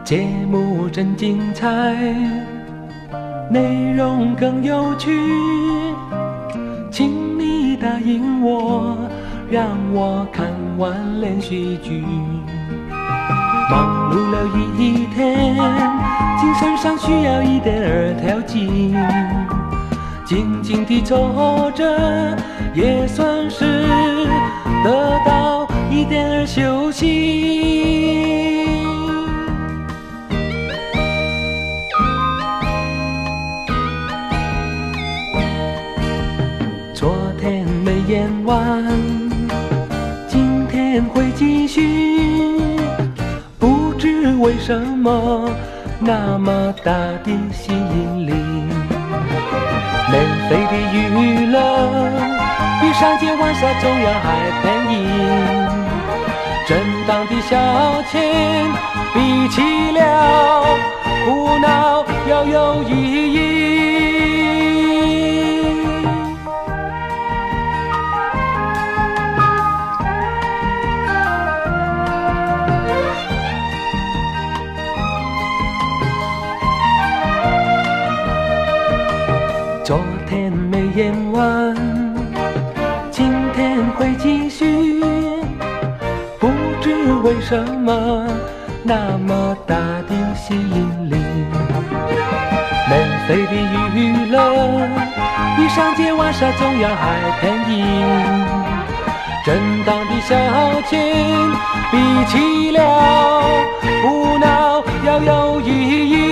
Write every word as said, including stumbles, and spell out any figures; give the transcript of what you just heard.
节目真精彩，内容更有趣，请你答应我，让我看完连续剧。忙碌了一天，精神上需要一点儿调剂，静静地坐着，也算是得到一点儿休息。昨天没演完，今天会继续，不知为什么那么大的吸引力。免费的娱乐比上街玩耍总要还便宜，正当的消遣比起了胡闹要有意义。昨天没演完，今天会继续，不知为什么那么大的吸引力。免费的娱乐比上街玩耍总要还便宜，正当的消遣比起了胡闹要有意义。